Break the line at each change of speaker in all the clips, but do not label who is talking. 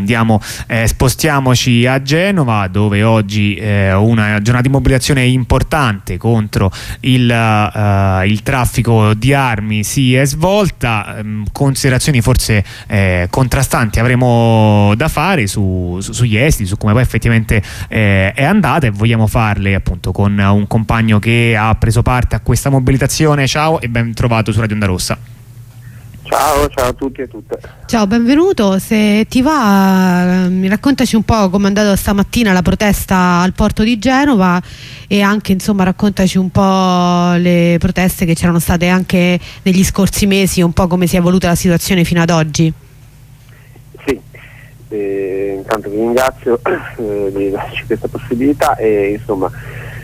Spostiamoci a Genova, dove oggi una giornata di mobilitazione importante contro il traffico di armi si è svolta. Considerazioni forse contrastanti avremo da fare sugli esiti, su come poi effettivamente è andata, e vogliamo farle appunto con un compagno che ha preso parte a questa mobilitazione. Ciao e ben trovato su Radio Onda Rossa.
Ciao a tutti e tutte.
Ciao, benvenuto. Se ti va, raccontaci un po' come è andata stamattina la protesta al porto di Genova, e anche insomma raccontaci un po' le proteste che c'erano state anche negli scorsi mesi, un po' come si è evoluta la situazione fino ad oggi.
Sì, intanto vi ringrazio di darci questa possibilità e insomma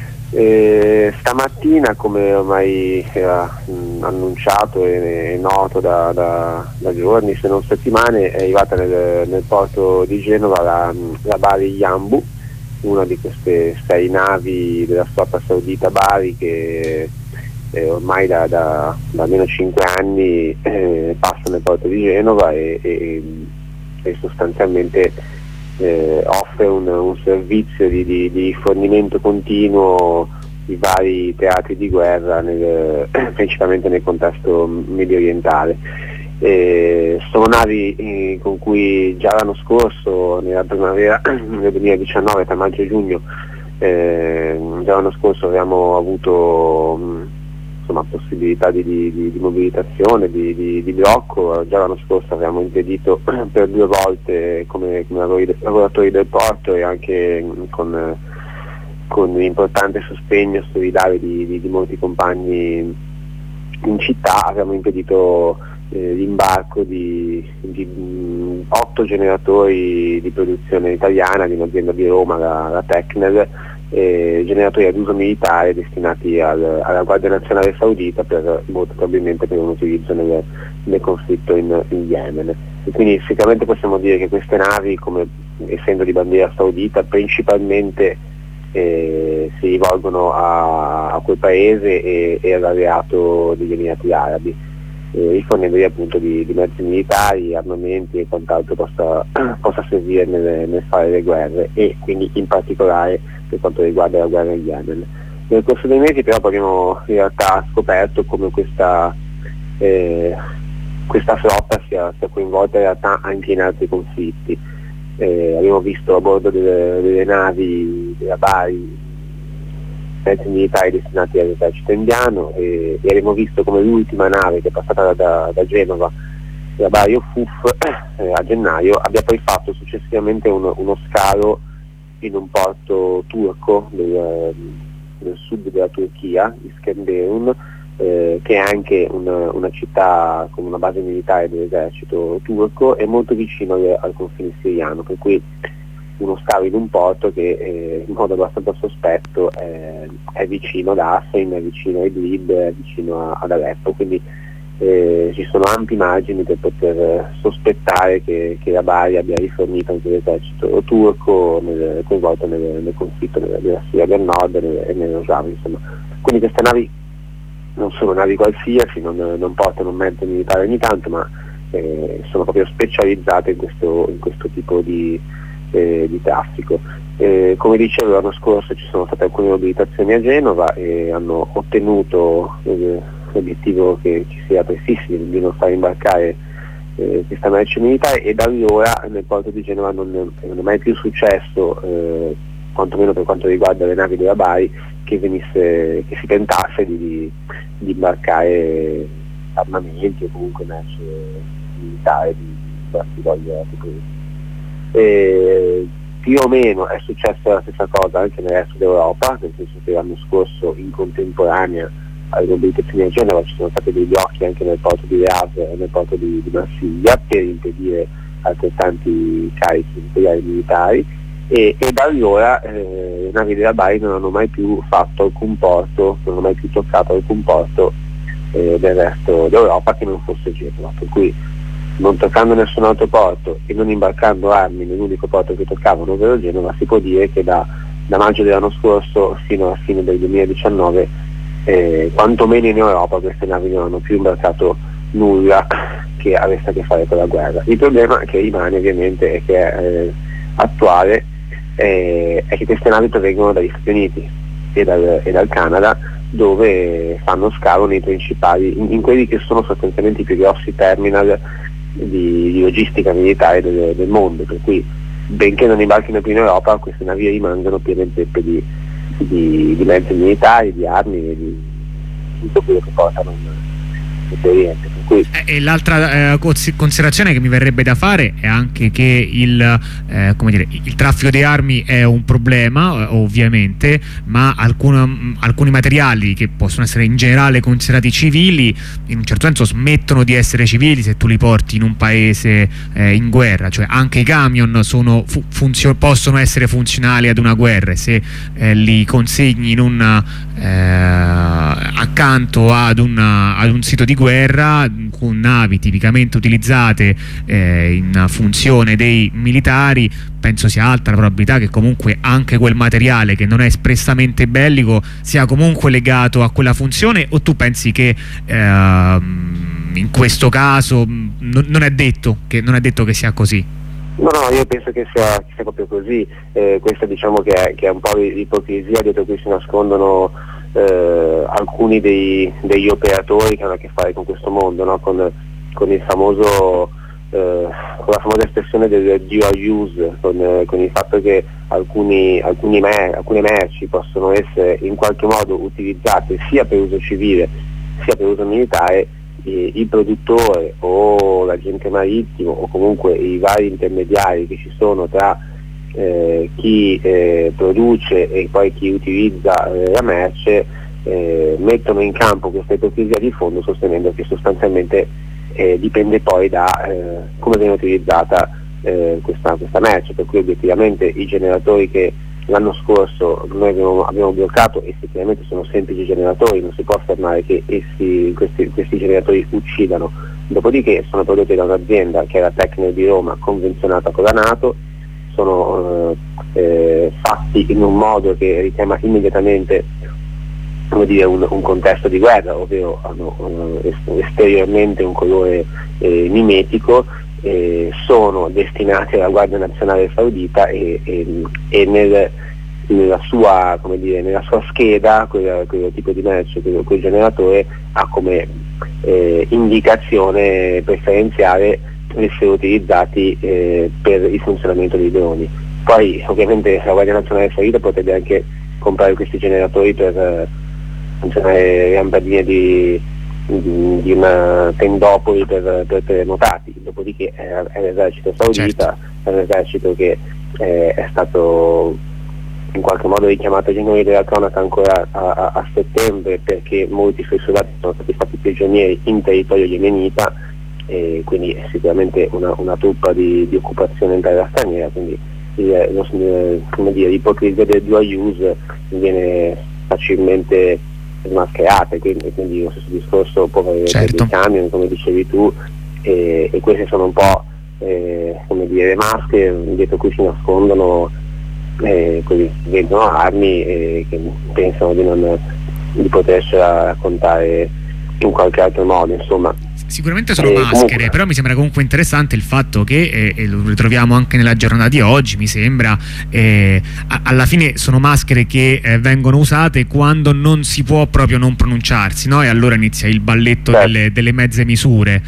stamattina, come ormai era annunciato e noto da giorni se non settimane, è arrivata nel porto di Genova la Bari Yanbu, una di queste 6 navi della flotta saudita Bari che ormai da almeno 5 anni passa nel porto di Genova e sostanzialmente offre un servizio di fornimento continuo di vari teatri di guerra principalmente nel contesto medio orientale. Sono navi con cui già l'anno scorso, nella primavera del 2019, tra maggio e giugno, già l'anno scorso abbiamo avuto possibilità di mobilitazione, di blocco. Già l'anno scorso abbiamo impedito per 2 volte come lavoratori del porto, e anche con importante sostegno solidale di molti compagni in città abbiamo impedito l'imbarco di 8 generatori di produzione italiana di un'azienda di Roma, la Tecnel, generatori ad uso militare destinati alla Guardia Nazionale Saudita, molto probabilmente per un utilizzo nel conflitto in Yemen. E quindi sicuramente possiamo dire che queste navi, essendo di bandiera saudita, principalmente si rivolgono a quel paese e all'alleato degli Emirati Arabi, rifornendogli appunto di mezzi militari, armamenti e quant'altro possa servire nel fare le guerre, e quindi in particolare per quanto riguarda la guerra in Yemen. Nel corso dei mesi però abbiamo in realtà scoperto come questa flotta sia coinvolta in realtà anche in altri conflitti. Abbiamo visto a bordo delle navi della Bari mezzi militari destinati all'esercito indiano, e abbiamo visto come l'ultima nave che è passata da Genova, la Bari Ofuf, a gennaio, abbia poi fatto successivamente uno scalo in un porto turco del sud della Turchia, Iskenderun, che è anche una città con una base militare dell'esercito turco e molto vicino al confine siriano, per cui uno scalo in un porto che in modo abbastanza sospetto è vicino ad Afrin, è vicino a Idlib, è vicino ad Aleppo, quindi ci sono ampi margini per poter sospettare che la Bari abbia rifornito anche l'esercito turco coinvolto nel conflitto della Siria del Nord e nel Rojava, insomma. Quindi queste navi non sono navi qualsiasi, non portano un mezzo militare ogni tanto, ma sono proprio specializzate in questo tipo di traffico. Come dicevo, l'anno scorso ci sono state alcune mobilitazioni a Genova e hanno ottenuto l'obiettivo che ci sia prefissi di non far imbarcare questa merce militare, e da allora nel porto di Genova non è mai più successo, quantomeno per quanto riguarda le navi della Bari, che si tentasse di imbarcare armamenti o comunque merce militare di qualsivoglia tipo. Più o meno è successa la stessa cosa anche nel resto d'Europa, nel senso che l'anno scorso in contemporanea alle mobilitazioni a Genova ci sono stati dei blocchi anche nel porto di Le Havre e nel porto di Marsiglia per impedire altrettanti carichi imperiali militari, e da allora le navi della Bari non hanno mai più fatto alcun porto, non hanno mai più toccato alcun porto del resto d'Europa che non fosse Genova, per cui non toccando nessun altro porto e non imbarcando armi nell'unico porto che toccavano, ovvero Genova, si può dire che da maggio dell'anno scorso fino alla fine del 2019 quantomeno in Europa queste navi non hanno più imbarcato nulla che che avesse a che fare con la guerra. Il problema che rimane ovviamente e che è attuale è che queste navi provengono dagli Stati Uniti e dal Canada, dove fanno scalo nei principali, in quelli che sono sostanzialmente i più grossi terminal di logistica militare del mondo, per cui benché non imbarchino più in Europa, queste navi rimangono piene zeppe di mezzi militari, di armi e di tutto quello che portano in Oriente.
E l'altra considerazione che mi verrebbe da fare è anche che il traffico di armi è un problema, ovviamente, ma alcuni materiali che possono essere in generale considerati civili in un certo senso smettono di essere civili se tu li porti in un paese in guerra. Cioè anche i camion possono essere funzionali ad una guerra, e se li consegni in accanto ad un sito di guerra con navi tipicamente utilizzate in funzione dei militari, penso sia alta la probabilità che comunque anche quel materiale che non è espressamente bellico sia comunque legato a quella funzione. O tu pensi che in questo caso non è detto che sia così?
No, io penso che sia proprio così. Questa diciamo che è un po' l'ipocrisia dietro cui si nascondono alcuni degli operatori che hanno a che fare con questo mondo, no? con il famoso con la famosa espressione del dual use, con il fatto che alcune merci possono essere in qualche modo utilizzate sia per uso civile sia per uso militare. Il produttore o l'agente marittimo o comunque i vari intermediari che ci sono tra chi produce e poi chi utilizza la merce mettono in campo questa ipocrisia di fondo, sostenendo che sostanzialmente dipende poi da come viene utilizzata questa merce, per cui obiettivamente i generatori che l'anno scorso noi abbiamo bloccato effettivamente sono semplici generatori, non si può affermare che questi generatori uccidano, dopodiché sono prodotti da un'azienda che è la Tecno di Roma, convenzionata con la NATO, sono fatti in un modo che richiama immediatamente un contesto di guerra, ovvero hanno esteriormente un colore mimetico, sono destinati alla Guardia Nazionale Saudita e nella sua scheda quel tipo di merce, quel generatore ha come indicazione preferenziale essere utilizzati per il funzionamento dei droni. Poi ovviamente la Guardia Nazionale Saudita potrebbe anche comprare questi generatori per funzionare lampadine di una tendopoli per terremotati, dopodiché è l'esercito saudita, certo. È un esercito che è stato in qualche modo richiamato ai generi della cronaca ancora a settembre, perché molti suoi soldati sono stati fatti prigionieri in territorio yemenita, e quindi è sicuramente una truppa di occupazione in terra straniera, quindi l'ipocrisia del dual use viene facilmente smascherate, quindi lo stesso discorso può avere dei camion, come dicevi tu, e queste sono un po' le maschere dietro cui si nascondono quelli che vendono armi e che pensano di potersela raccontare in qualche altro modo, insomma.
Sicuramente sono maschere, comunque. Però mi sembra comunque interessante il fatto che, e lo ritroviamo anche nella giornata di oggi, mi sembra, alla fine sono maschere che vengono usate quando non si può proprio non pronunciarsi, no? E allora inizia il balletto delle mezze misure.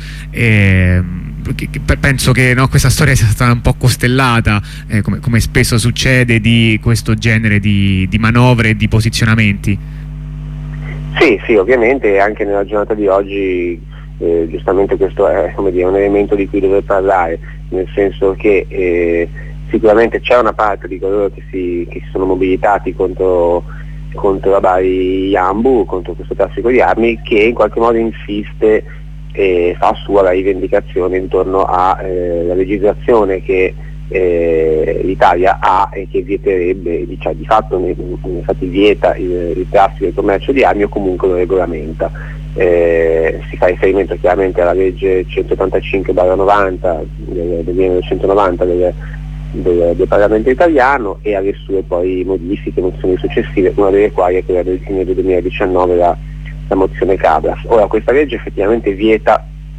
Penso che questa storia sia stata un po' costellata, come spesso succede, di questo genere di manovre e di posizionamenti.
Sì, ovviamente anche nella giornata di oggi giustamente questo è un elemento di cui dover parlare, nel senso che sicuramente c'è una parte di coloro che si sono mobilitati contro la Bari Jambu, contro questo traffico di armi, che in qualche modo insiste e fa sua la rivendicazione intorno alla legislazione che l'Italia ha e che vieterebbe, cioè di fatto infatti vieta il traffico e il commercio di armi o comunque lo regolamenta. Si fa riferimento chiaramente alla legge 185/90 del 1990 del Parlamento italiano e alle sue poi modifiche, mozioni successive, una delle quali è quella del 2019, la mozione Cabras. Ora, questa legge effettivamente vieta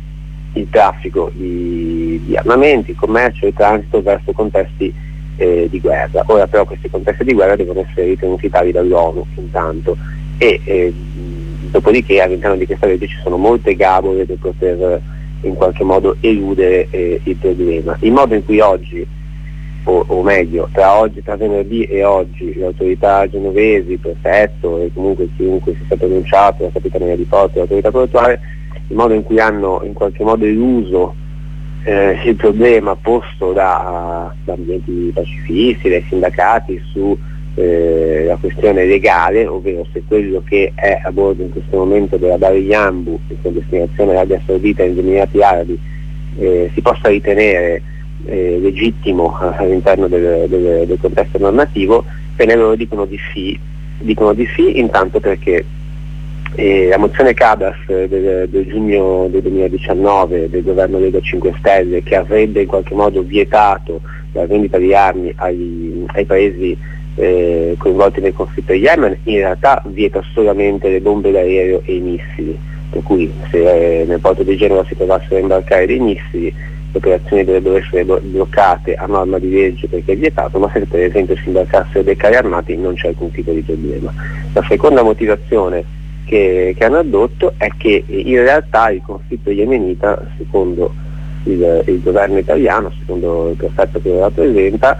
il traffico di armamenti, il commercio e il transito verso contesti di guerra. Ora però questi contesti di guerra devono essere ritenuti tali dall'ONU intanto, e dopodiché all'interno di questa legge ci sono molte gabole per poter in qualche modo eludere il problema. Il modo in cui oggi, o meglio, tra venerdì e oggi, le autorità genovesi, il prefetto e comunque chiunque si sia pronunciato, la capitaneria di porto, l'autorità portuale, il modo in cui hanno in qualche modo eluso il problema posto da ambienti pacifisti, dai sindacati su la questione legale, ovvero se quello che è a bordo in questo momento della Bahr Yambu, con destinazione Arabia Saudita e gli Emirati Arabi, si possa ritenere legittimo all'interno del contesto normativo, bene, loro dicono di sì intanto perché la mozione Cabras del giugno del 2019 del governo Lega 5 Stelle, che avrebbe in qualche modo vietato la vendita di armi ai paesi coinvolti nel conflitto in Yemen, in realtà vieta solamente le bombe d'aereo e i missili, per cui se nel porto di Genova si trovassero a imbarcare dei missili, le operazioni dovrebbero essere bloccate a norma di legge perché è vietato, ma se per esempio si imbarcassero dei carri armati non c'è alcun tipo di problema. La seconda motivazione che hanno addotto è che in realtà il conflitto yemenita, secondo il governo italiano, secondo il prefetto che lo rappresenta,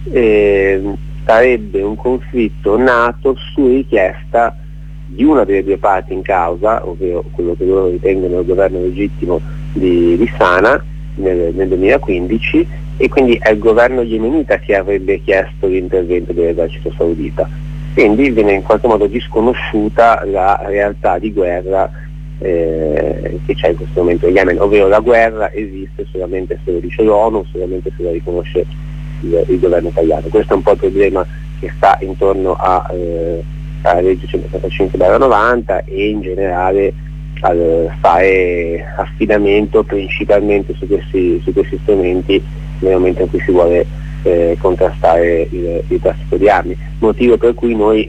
sarebbe un conflitto nato su richiesta di una delle due parti in causa, ovvero quello che loro ritengono il governo legittimo di Sana nel 2015, e quindi è il governo yemenita che avrebbe chiesto l'intervento dell'esercito saudita. Quindi viene in qualche modo disconosciuta la realtà di guerra che c'è in questo momento in Yemen, ovvero la guerra esiste solamente se lo dice l'ONU, solamente se la riconosce il governo italiano. Questo è un po' il problema che sta intorno alla legge 135/90 e in generale al fare affidamento principalmente su questi strumenti nel momento in cui si vuole contrastare il traffico di armi, motivo per cui noi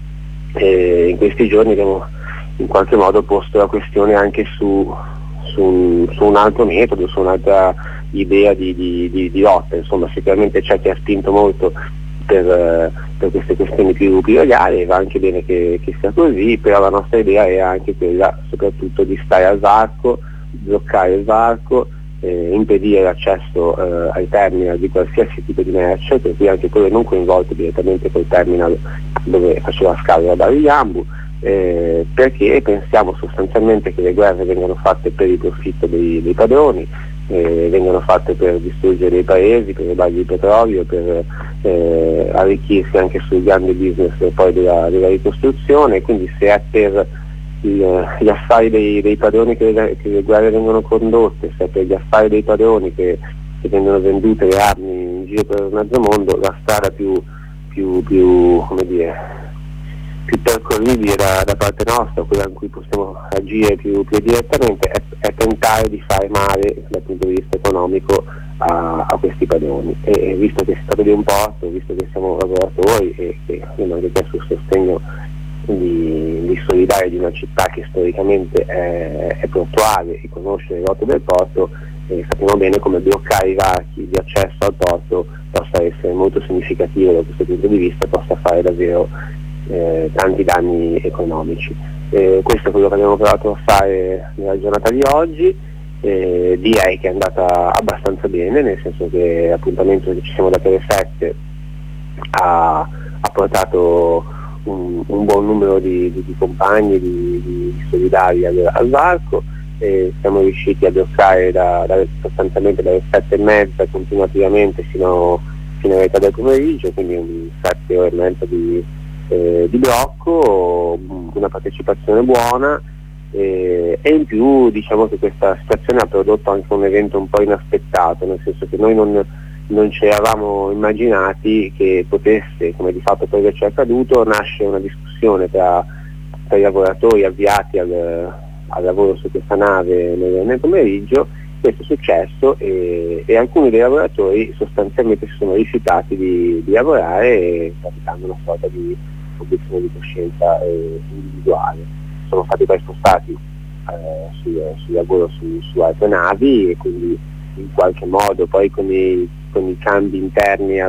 in questi giorni abbiamo in qualche modo posto la questione anche su un altro metodo, su un'altra idea di lotta. Insomma, sicuramente c'è chi ha spinto molto per queste questioni più legali, e va anche bene che sia così, però la nostra idea è anche quella soprattutto di stare al varco, bloccare il varco, impedire l'accesso ai terminal di qualsiasi tipo di merce, per cui anche quelle non coinvolte direttamente col terminal dove faceva scalo la Bahr Yambu, perché pensiamo sostanzialmente che le guerre vengano fatte per il profitto dei padroni, vengono fatte per distruggere dei paesi, per rubargli il petrolio, per arricchirsi anche sul grande business poi della ricostruzione. Quindi se è per gli affari dei padroni che le guerre vengono condotte, se è per gli affari dei padroni che vengono vendute le armi in giro per mezzo mondo, la strada più come dire, più percorribile da parte nostra, quella in cui possiamo agire più direttamente, è tentare di fare male dal punto di vista economico a questi padroni. E visto che si tratta di un porto, visto che siamo lavoratori e che abbiamo anche chiesto il sostegno di solidari di una città che storicamente è portuale e conosce le rotte del porto, sappiamo bene come bloccare i varchi di accesso al porto possa essere molto significativo da questo punto di vista, possa fare davvero tanti danni economici. Questo è quello che abbiamo provato a fare nella giornata di oggi. Direi che è andata abbastanza bene, nel senso che l'appuntamento che ci siamo dati alle 7 ha portato un buon numero di compagni, di solidari al varco. Siamo riusciti a bloccare sostanzialmente dalle 7:30 continuativamente fino alle metà del pomeriggio, quindi 7 ore e mezza di blocco, una partecipazione buona, e in più diciamo che questa situazione ha prodotto anche un evento un po' inaspettato, nel senso che noi non ci eravamo immaginati che potesse, come di fatto poi ci è accaduto, nascere una discussione tra i lavoratori avviati al lavoro su questa nave nel pomeriggio. Questo è successo e alcuni dei lavoratori sostanzialmente si sono rifiutati di lavorare, praticando una sorta di obiezione di coscienza individuale. Sono stati poi spostati sul lavoro su altre navi, e quindi in qualche modo poi con i cambi interni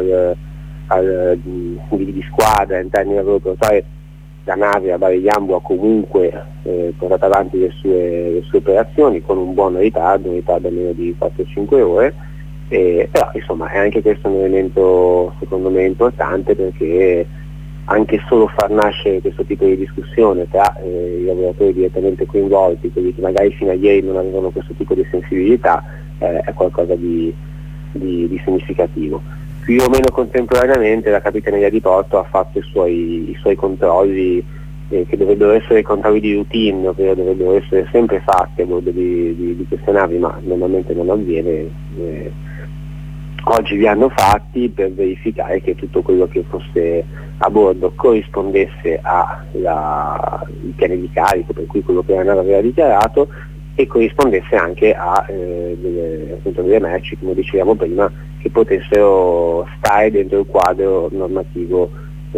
di squadra, interni al lavoro portuale, la nave a Bari Jambu ha comunque portato avanti le sue operazioni con un buon ritardo almeno di 4-5 ore, però insomma è anche questo un elemento secondo me importante, perché anche solo far nascere questo tipo di discussione tra i lavoratori direttamente coinvolti, quelli che magari fino a ieri non avevano questo tipo di sensibilità, è qualcosa di significativo. Più o meno contemporaneamente la Capitaneria di Porto ha fatto i suoi controlli, che dovrebbero essere controlli di routine, ovvero dovrebbero essere sempre fatti a bordo di queste navi, ma normalmente non avviene. Oggi li hanno fatti per verificare che tutto quello che fosse a bordo corrispondesse ai piani di carico, per cui quello che la nave aveva dichiarato, e corrispondesse anche a delle merci, come dicevamo prima, che potessero stare dentro il quadro normativo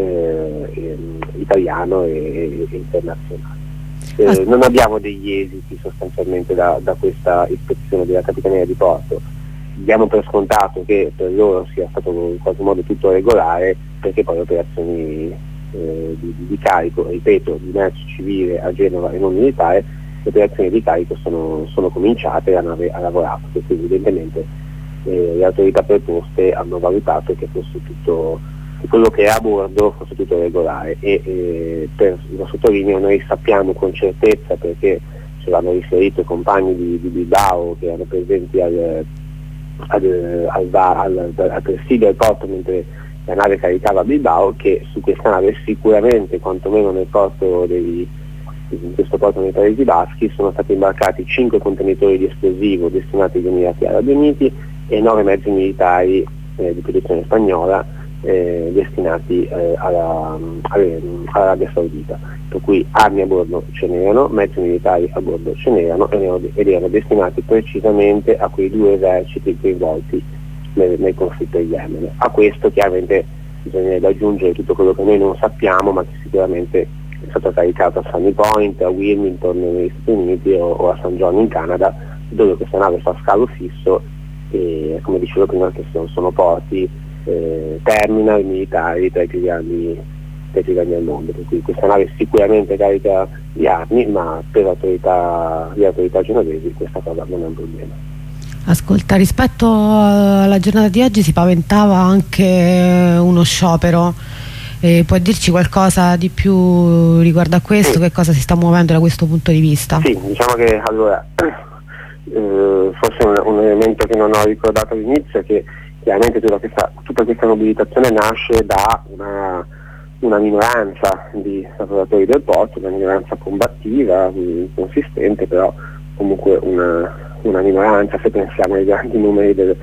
italiano e internazionale. Non abbiamo degli esiti sostanzialmente da questa ispezione della Capitaneria di Porto. Diamo per scontato che per loro sia stato in qualche modo tutto regolare, perché poi le operazioni di carico, ripeto, di merci civile a Genova e non militare, le operazioni di carico sono cominciate, la nave ha lavorato, quindi evidentemente le autorità preposte hanno valutato che fosse tutto quello che è a bordo fosse tutto regolare, e lo sottolineo, noi sappiamo con certezza, perché ce l'hanno riferito i compagni di Bilbao che erano presenti al presidio del porto mentre la nave caricava a Bilbao, che su questa nave sicuramente, quantomeno in questo porto nei Paesi Baschi, sono stati imbarcati 5 contenitori di esplosivo destinati agli Emirati Arabi Uniti e 9 mezzi militari di produzione spagnola destinati all'Arabia Saudita, per cui armi a bordo ce n'erano, mezzi militari a bordo ce n'erano, ed erano destinati precisamente a quei 2 eserciti coinvolti nel conflitto in Yemen. A questo chiaramente bisognerebbe aggiungere tutto quello che noi non sappiamo, ma che sicuramente è stato caricato a Sunny Point, a Wilmington negli Stati Uniti o a St. John in Canada, dove questa nave fa scalo fisso, e come dicevo prima che sono porti terminal militari tra i più grandi al mondo, per cui questa nave sicuramente carica di armi, ma per le autorità genovesi questa cosa non è un problema.
Ascolta, rispetto alla giornata di oggi si paventava anche uno sciopero, puoi dirci qualcosa di più riguardo a questo? Sì. Che cosa si sta muovendo da questo punto di vista?
Sì, diciamo che allora forse un elemento che non ho ricordato all'inizio è che chiaramente tutta questa mobilitazione nasce da una minoranza di lavoratori del porto, una minoranza combattiva, consistente, però comunque una minoranza, se pensiamo ai grandi numeri del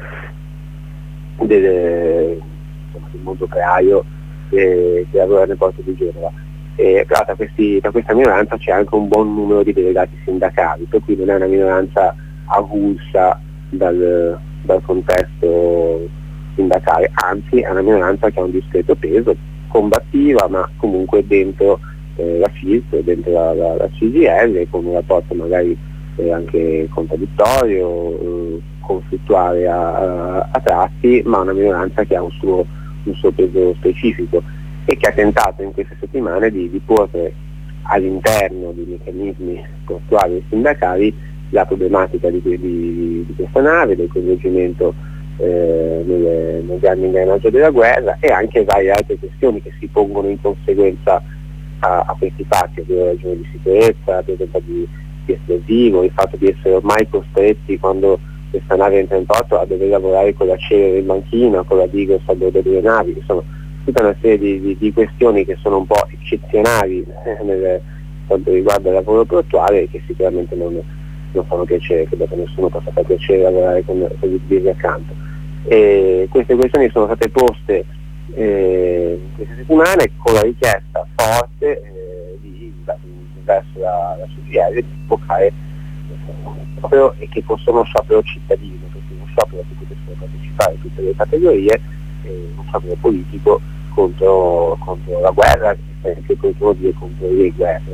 mondo operaio che lavora nel porto di Genova. Però tra questa minoranza c'è anche un buon numero di delegati sindacali, per cui non è una minoranza avulsa dal contesto sindacale, anzi è una minoranza che ha un discreto peso, combattiva, ma comunque dentro la FILT, dentro la CGIL, con un rapporto magari anche contraddittorio, conflittuale a tratti, ma una minoranza che ha un suo peso specifico, e che ha tentato in queste settimane di porre all'interno di meccanismi portuali e sindacali la problematica di questa nave, del coinvolgimento nel grande ingranaggio della guerra, e anche varie altre questioni che si pongono in conseguenza a questi fatti, ovvero ragioni di sicurezza, la presenza di esplosivo, il fatto di essere ormai costretti, quando questa nave entra in porto, a dover lavorare con la Celere in banchina, con la Digos a bordo delle navi. Insomma, tutta una serie di questioni che sono un po' eccezionali nel quanto riguarda il lavoro portuale, e che sicuramente non fanno piacere, credo che nessuno possa far piacere lavorare con gli sbirri accanto. E queste questioni sono state poste queste settimane con la richiesta forte verso la CGIL di convocare sciopero, e che fosse uno sciopero cittadino, perché uno sciopero a cui potessero partecipare tutte le categorie, uno sciopero politico contro la guerra, che contro le guerre.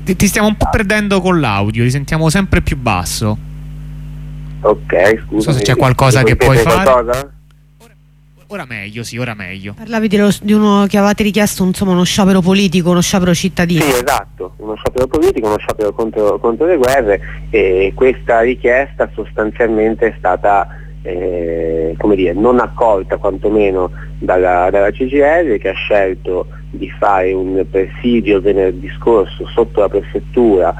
Ti stiamo un po' perdendo con l'audio, ti sentiamo sempre più basso.
Ok, scusa.
Non so se c'è qualcosa che puoi fare.
Qualcosa?
Ora meglio, sì, ora meglio.
Parlavi di uno che avevate richiesto, insomma, uno sciopero politico, uno sciopero cittadino.
Sì, esatto, uno sciopero politico, uno sciopero contro le guerre, e questa richiesta sostanzialmente è stata come dire, non accolta quantomeno dalla CGIL, che ha scelto di fare un presidio venerdì scorso sotto la prefettura,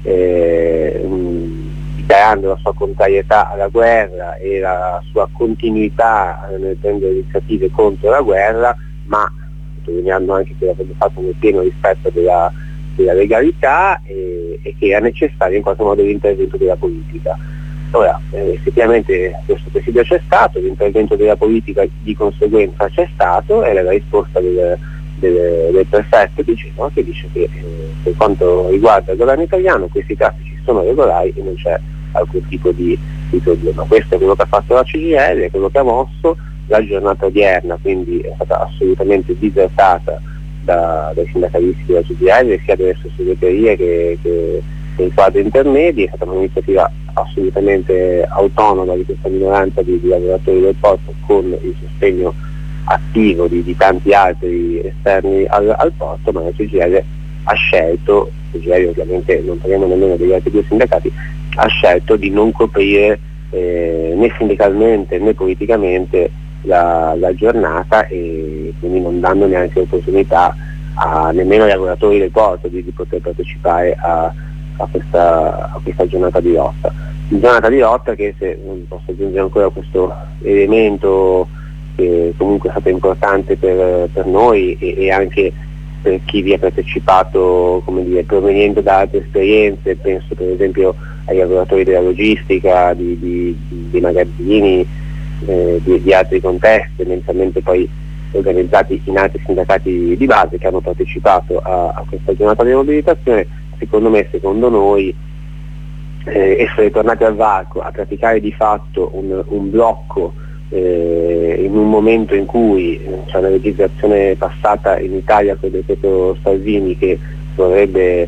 dichiarando la sua contrarietà alla guerra e la sua continuità nel prendere iniziative contro la guerra, ma sottolineando anche che l'avrebbe fatto nel pieno rispetto della legalità, e che era necessario in qualche modo l'intervento della politica. Ora, effettivamente questo presidio c'è stato, l'intervento della politica di conseguenza c'è stato, e la risposta del prefetto di Genova, che dice che per quanto riguarda il governo italiano questi traffici sono regolari e non c'è alcun tipo di problema. Questo è quello che ha fatto la CGIL, è quello che ha mosso. La giornata odierna quindi è stata assolutamente disertata dai sindacalisti della CGIL, sia delle segreterie che dei quadri intermedi. È stata un'iniziativa assolutamente autonoma di questa minoranza di lavoratori del porto, con il sostegno attivo di tanti altri esterni al porto, ma la CGIL ha scelto, CGIL ovviamente non parliamo nemmeno degli altri due sindacati, ha scelto di non coprire né sindacalmente né politicamente la giornata, e quindi non dando neanche l'opportunità nemmeno ai lavoratori del porto di poter partecipare a questa giornata di lotta. Giornata di lotta che, se non posso aggiungere ancora questo elemento che comunque è stato importante per noi e anche per chi vi ha partecipato, come dire, proveniendo da altre esperienze, penso per esempio ai lavoratori della logistica, di magazzini, di altri contesti, tendenzialmente poi organizzati in altri sindacati di base che hanno partecipato a questa giornata di mobilitazione. Secondo noi essere tornati al varco a praticare di fatto un blocco in un momento in cui c'è una legislazione passata in Italia con il decreto Salvini che vorrebbe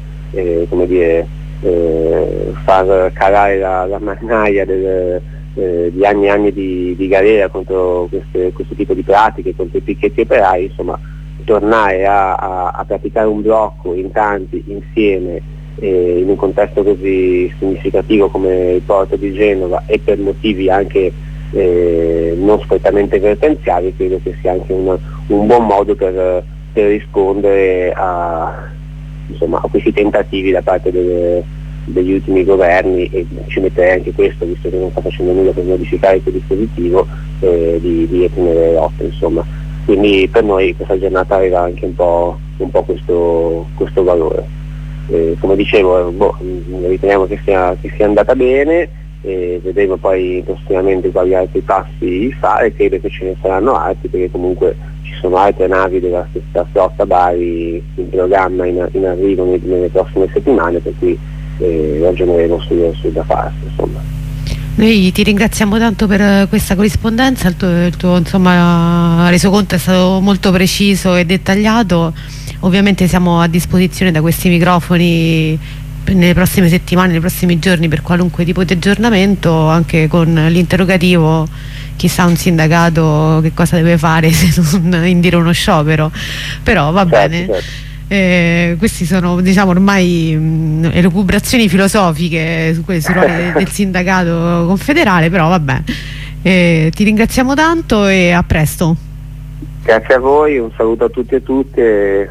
far calare la mannaia di anni e anni di galera contro questo tipo di pratiche, contro i picchetti operai. Insomma, tornare a praticare un blocco in tanti, insieme, in un contesto così significativo come il porto di Genova, e per motivi anche non strettamente vertenziali, credo che sia anche un buon modo per rispondere a questi tentativi da parte degli ultimi governi, e ci metterei anche questo, visto che non sta facendo nulla per modificare quel dispositivo, di ritenere lotte, insomma. Quindi per noi questa giornata aveva anche un po' questo valore. Come dicevo, riteniamo che sia andata bene, vedremo poi prossimamente quali altri passi fare. Credo che ce ne saranno altri, perché comunque ci sono altre navi della stessa flotta Bari in programma, in arrivo nelle prossime settimane, per cui ragioneremo sul da farsi, insomma.
Noi ti ringraziamo tanto per questa corrispondenza, il tuo resoconto è stato molto preciso e dettagliato. Ovviamente siamo a disposizione da questi microfoni nelle prossime settimane, nei prossimi giorni, per qualunque tipo di aggiornamento, anche con l'interrogativo: chissà un sindacato che cosa deve fare se non indire uno sciopero. Però va bene.
Certo.
Questi sono, diciamo, ormai elucubrazioni filosofiche sul ruolo del sindacato confederale, però vabbè, ti ringraziamo tanto e a presto.
Grazie a voi, un saluto a tutti e tutte.